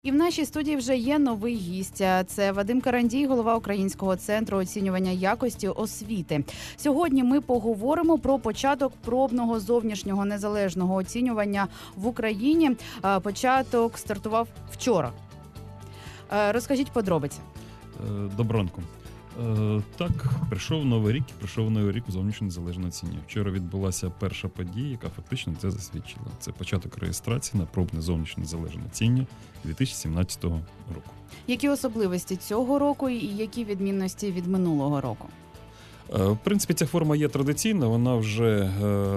І в нашій студії вже є новий гість. Це Вадим Карандій, голова Українського центру оцінювання якості освіти. Сьогодні ми поговоримо про початок пробного зовнішнього незалежного оцінювання в Україні. Початок стартував вчора. Розкажіть подробиці. Доброго ранку. Так, прийшов новий рік у зовнішнє незалежне оцінювання. Вчора відбулася перша подія, яка фактично це засвідчила. Це початок реєстрації на пробне зовнішнє незалежне оцінювання 2017 року. Які особливості цього року і які відмінності від минулого року? В принципі, ця форма є традиційна, вона вже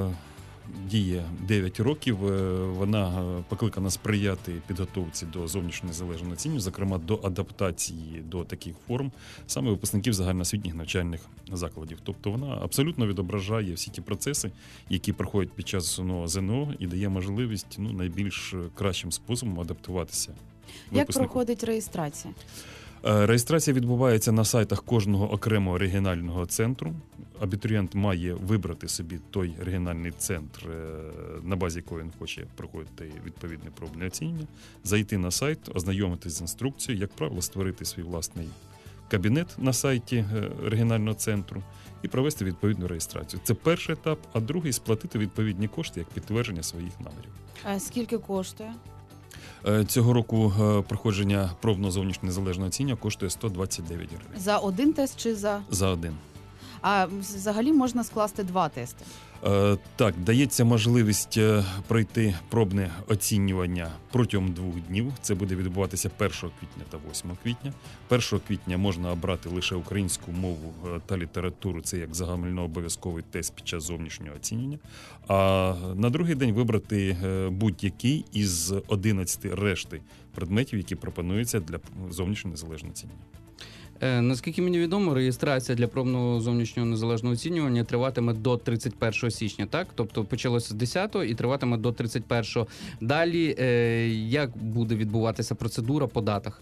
діє 9 років. Вона покликана сприяти підготовці до зовнішнього незалежного оцінювання, зокрема до адаптації до таких форм саме випускників загальноосвітніх навчальних закладів. Тобто вона абсолютно відображає всі ті процеси, які проходять під час основного ЗНО і дає можливість найбільш кращим способом адаптуватися. Як проходить реєстрація? Реєстрація відбувається на сайтах кожного окремого регіонального центру. Абітурієнт має вибрати собі той регіональний центр, на базі якого він хоче проходити відповідне пробне оцінювання, зайти на сайт, ознайомитись з інструкцією, як правило, створити свій власний кабінет на сайті регіонального центру і провести відповідну реєстрацію. Це перший етап, а другий – сплатити відповідні кошти як підтвердження своїх намірів. А скільки коштує? Цього року проходження пробного зовнішнього незалежного оцінювання коштує 129 гривень. За один тест чи за? За один. А взагалі можна скласти 2 тести? Так, дається можливість пройти пробне оцінювання протягом 2 днів. Це буде відбуватися 1 квітня та 8 квітня. 1 квітня можна обрати лише українську мову та літературу, це як загальнообов'язковий тест під час зовнішнього оцінювання. А на другий день вибрати будь-який із 11 решти предметів, які пропонуються для зовнішнього незалежного оцінювання. Наскільки мені відомо, реєстрація для пробного зовнішнього незалежного оцінювання триватиме до 31 січня, так? Тобто почалося з 10-го і триватиме до 31-го. Далі, як буде відбуватися процедура по датах?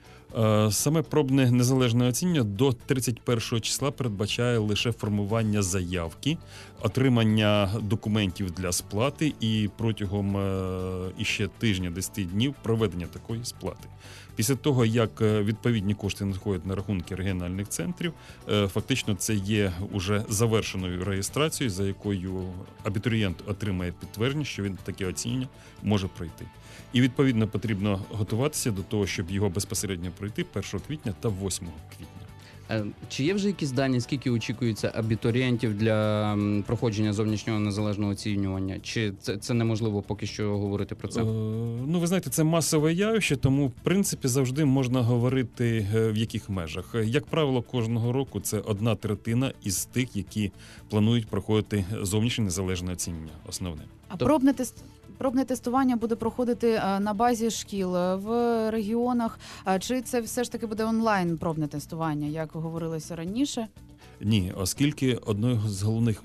Саме пробне незалежне оцінювання до 31 числа передбачає лише формування заявки, отримання документів для сплати і протягом іще тижня, 10 днів проведення такої сплати. Після того, як відповідні кошти надходять на рахунки регіональних центрів, фактично це є уже завершеною реєстрацією, за якою абітурієнт отримає підтвердження, що він таке оцінювання може пройти. І, відповідно, потрібно готуватися до того, щоб його безпосередньо пройти 1 квітня та 8 квітня. Чи є вже якісь дані, скільки очікується абітурієнтів для проходження зовнішнього незалежного оцінювання? Чи це неможливо поки що говорити про це? Ви знаєте, це масове явище, тому, в принципі, завжди можна говорити в яких межах. Як правило, кожного року це 1/3 із тих, які планують проходити зовнішнє незалежне оцінювання, основне. А пробне тестування буде проходити на базі шкіл, в регіонах, чи це все ж таки буде онлайн пробне тестування, як говорилося раніше? Ні, оскільки одною з головних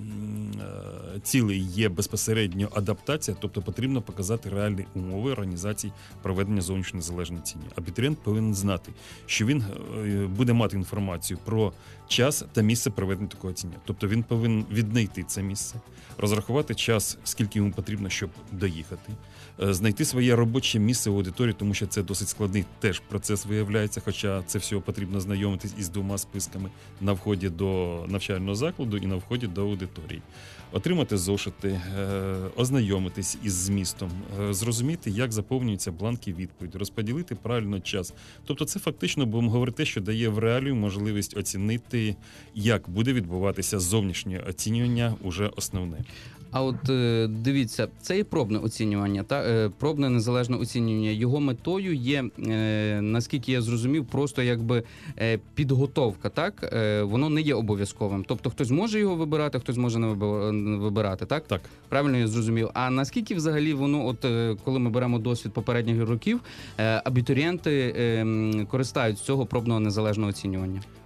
цілей є безпосередньо адаптація, тобто потрібно показати реальні умови організації проведення зовнішнього незалежного оцінювання. Абітурієнт повинен знати, що він буде мати інформацію про час та місце проведення такого оцінювання. Тобто він повинен віднайти це місце, розрахувати час, скільки йому потрібно, щоб доїхати, знайти своє робоче місце в аудиторії, тому що це досить складний теж процес виявляється, хоча це всього потрібно знайомитись із 2 списками на вході до навчального закладу і на вході до аудиторії. Отримати зошити, ознайомитись із змістом, зрозуміти, як заповнюються бланки відповіді, розподілити правильно час. Тобто це фактично, будемо говорити, що дає в реалію можливість оцінити, як буде відбуватися зовнішнє оцінювання уже основне. А от дивіться, це і пробне оцінювання, пробне незалежне оцінювання. Його метою є, наскільки я зрозумів, просто якби підготовка, так? Воно не є обов'язковим. Тобто хтось може його вибирати, хтось може не вибирати, так? Так. Правильно я зрозумів. А наскільки взагалі воно, коли ми беремо досвід попередніх років, абітурієнти користаються цього пробного незалежного оцінювання?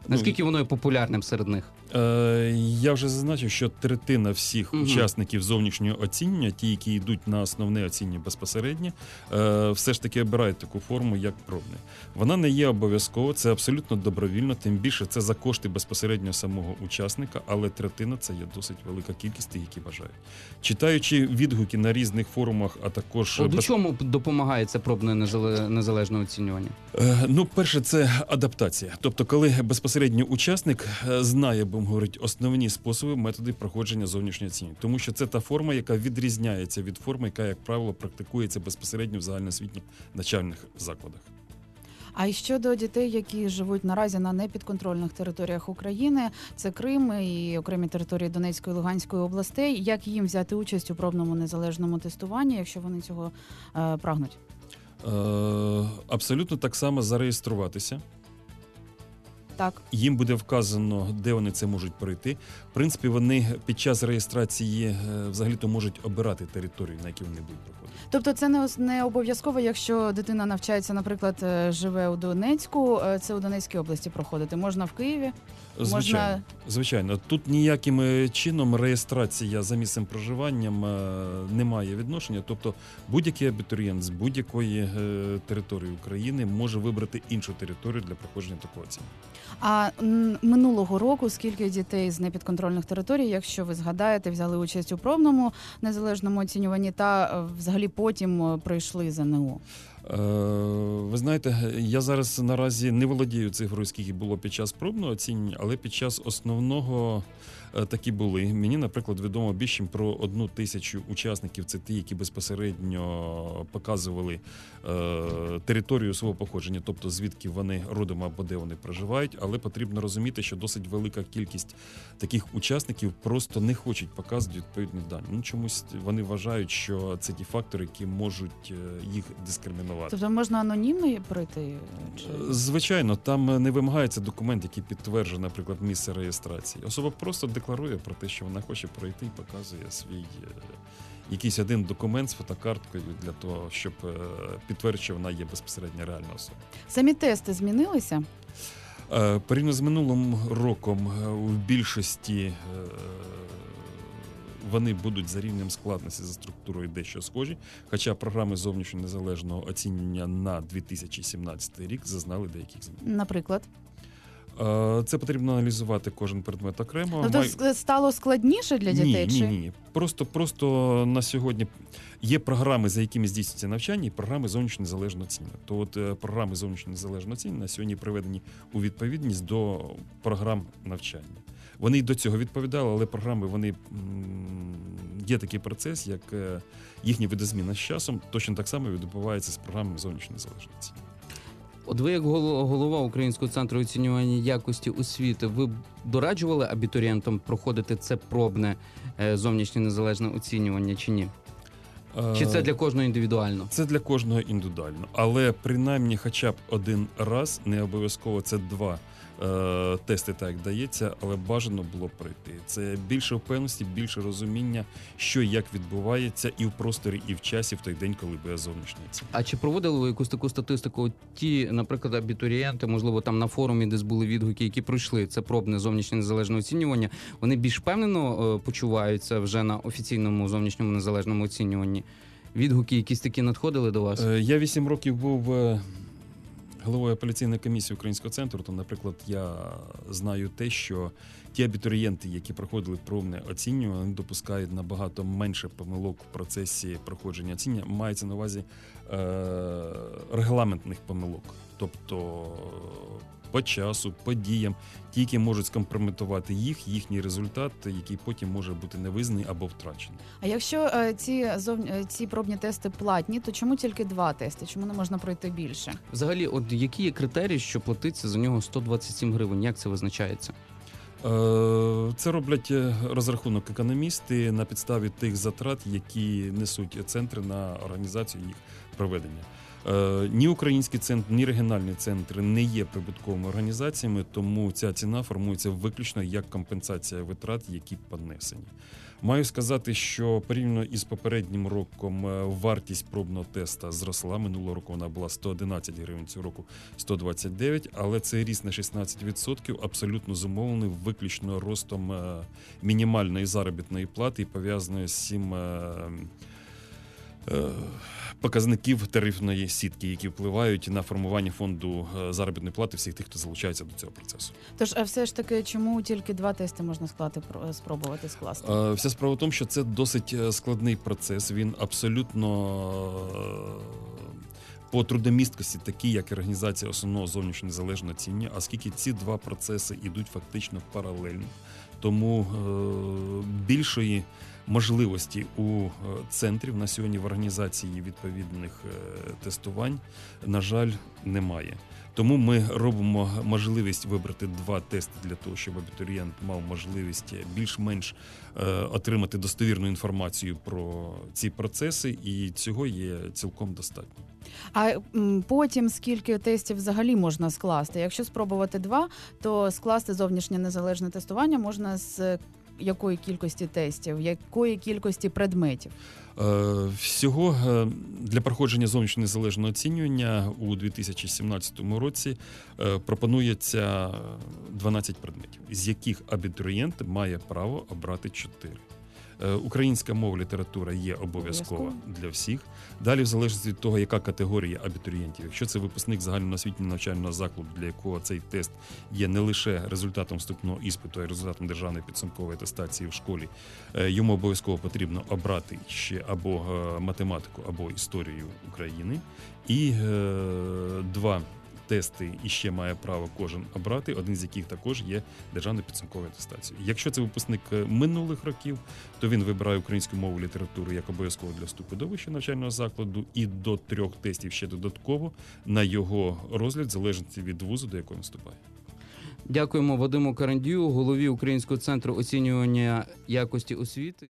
Наскільки воно є популярним серед них? Я вже зазначив, що третина всіх Мгм. учасників зовнішнього оцінювання, ті, які йдуть на основне оцінювання безпосередньо, все ж таки обирають таку форму, як пробне. Вона не є обов'язково, це абсолютно добровільно, тим більше це за кошти безпосередньо самого учасника, але третина – це є досить велика кількість тих, які бажають. Читаючи відгуки на різних форумах, а також... От у чому допомагає це пробне незалежне оцінювання? Ну, перше, це адаптація. Тобто, коли безпосередньо учасник знає, будемо говорити, основні способи, методи проходження зовнішнього оцінювання. Тому що це та форма, яка відрізняється від форми, яка, як правило, практикується безпосередньо в загальноосвітніх навчальних закладах. А й щодо дітей, які живуть наразі на непідконтрольних територіях України, це Крим і окремі території Донецької і Луганської областей, як їм взяти участь у пробному незалежному тестуванні, якщо вони цього прагнуть? Абсолютно так само зареєструватися. Так. Їм буде вказано, де вони це можуть пройти. В принципі, вони під час реєстрації взагалі-то можуть обирати територію, на якій вони будуть проходити. Тобто це не обов'язково, якщо дитина навчається, наприклад, живе у Донецьку, це у Донецькій області проходити. Можна в Києві? Звичайно. Звичайно. Тут ніяким чином реєстрація за місцем проживанням не має відношення. Тобто будь-який абітурієнт з будь-якої території України може вибрати іншу територію для проходження такого оцінювання. А минулого року скільки дітей з непідконтрольних територій, якщо ви згадаєте, взяли участь у пробному незалежному оцінюванні та взагалі потім пройшли ЗНО? Ви знаєте, я зараз наразі не володію цифрою, скільки було під час пробного оцінювання, але під час основного такі були. Мені, наприклад, відомо більше про 1000 учасників. Це ті, які безпосередньо показували територію свого походження, тобто звідки вони родом або де вони проживають. Але потрібно розуміти, що досить велика кількість таких учасників просто не хочуть показувати відповідні дані. Ну, чомусь вони вважають, що це ті фактори, які можуть їх дискримінувати. Тобто можна анонімно пройти? Звичайно, там не вимагається документ, який підтверджує, наприклад, місце реєстрації. Особа просто декларує про те, що вона хоче пройти і показує свій якийсь один документ з фотокарткою для того, щоб підтвердити, що вона є безпосередньо реальна особа. Самі тести змінилися? Порівняно з минулим роком в більшості вони будуть за рівнем складності, за структурою дещо схожі, хоча програми зовнішнього незалежного оцінювання на 2017 рік зазнали деяких змін. Наприклад? Це потрібно аналізувати кожен предмет окремо. Тобто стало складніше для дітей? Ні. Просто на сьогодні є програми, за якими здійснюється навчання, і програми зовнішнього незалежного оцінювання. То от програми зовнішнього незалежного оцінювання на сьогодні приведені у відповідність до програм навчання. Вони й до цього відповідали, але програми, вони є такий процес, як їхня видозміна з часом, точно так само відбувається з програмами зовнішнього незалежного оцінювання. От ви, як голова Українського центру оцінювання якості освіти, ви дораджували абітурієнтам проходити це пробне зовнішнє незалежне оцінювання чи ні? Чи це для кожного індивідуально? Це для кожного індивідуально. Але принаймні хоча б один раз, не обов'язково це 2 тести, так як дається, але бажано було пройти. Це більше впевненості, більше розуміння, що і як відбувається і в просторі, і в часі в той день, коли буде зовнішня оцінка. А чи проводили ви якусь таку статистику? Ті, наприклад, абітурієнти, можливо, там на форумі десь були відгуки, які пройшли це пробне зовнішнє незалежне оцінювання, вони більш впевнено почуваються вже на офіційному зовнішньому незалежному оцінюванні? Відгуки якісь такі надходили до вас? Я 8 років був головою апеляційної комісії Українського центру, то, наприклад, я знаю те, що ті абітурієнти, які проходили пробне оцінювання, вони допускають набагато менше помилок в процесі проходження оцінювання. Мається на увазі регламентних помилок. Тобто по часу, по діям, ті, які можуть скомпрометувати їхній результат, який потім може бути невизнаний або втрачений. А якщо ці пробні тести платні, то чому тільки 2 тести? Чому не можна пройти більше? Взагалі, от які є критерії, що платиться за нього 127 гривень? Як це визначається? Це роблять розрахунок економісти на підставі тих затрат, які несуть центри на організацію їх проведення. Ні український центр, ні регіональні центри не є прибутковими організаціями, тому ця ціна формується виключно як компенсація витрат, які понесені. Маю сказати, що порівняно із попереднім роком вартість пробного теста зросла. Минулого року вона була 111 гривень, цього року 129, але цей ріст на 16% абсолютно зумовлений виключно ростом мінімальної заробітної плати і пов'язаною з цим показників тарифної сітки, які впливають на формування фонду заробітної плати всіх тих, хто залучається до цього процесу. Тож, а все ж таки, чому тільки 2 тести можна спробувати скласти? Вся справа в тому, що це досить складний процес. Він абсолютно по трудомісткості такий, як і організація основного зовнішнього незалежного оцінювання, оскільки ці 2 процеси йдуть фактично паралельно. Тому більшої можливості у центрів на сьогодні в організації відповідних тестувань, на жаль, немає. Тому ми робимо можливість вибрати 2 тести для того, щоб абітурієнт мав можливість більш-менш отримати достовірну інформацію про ці процеси, і цього є цілком достатньо. А потім скільки тестів взагалі можна скласти? Якщо спробувати 2, то скласти зовнішнє незалежне тестування можна з якої кількості тестів, якої кількості предметів? Всього для проходження зовнішнього незалежного оцінювання у 2017 році пропонується 12 предметів, з яких абітурієнт має право обрати 4. Українська мова, література є обов'язкова для всіх. Далі, в залежності від того, яка категорія абітурієнтів. Якщо це випускник загальноосвітнього навчального закладу, для якого цей тест є не лише результатом вступного іспиту, а й результатом державної підсумкової атестації в школі, йому обов'язково потрібно обрати ще або математику, або історію України. І 2 тести іще має право кожен обрати, один з яких також є державною підсумковою атестацією. Якщо це випускник минулих років, то він вибирає українську мову, літературу як обов'язково для вступу до вищого навчального закладу і до 3 тестів ще додатково на його розгляд, в залежності від вузу, до якого він вступає. Дякуємо Вадиму Карандію, голові Українського центру оцінювання якості освіти.